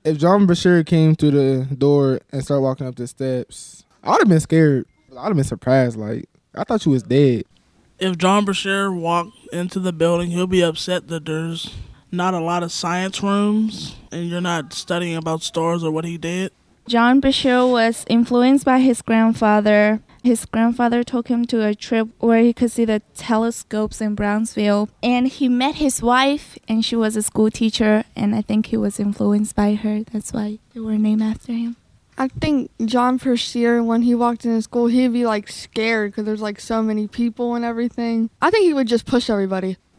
If John Bashir came through the door and started walking up the steps, I would have been scared. I would have been surprised. Like, I thought you was dead. If John Bashir walked into the building, he'll be upset that there's not a lot of science rooms and you're not studying about stars or what he did. John Bashir was influenced by his grandfather. His grandfather took him to a trip where he could see the telescopes in Brownsville. And he met his wife, and she was a school teacher, and I think he was influenced by her. That's why they were named after him. I think John Bashir, when he walked into school, he'd be like scared because there's like so many people and everything. I think he would just push everybody.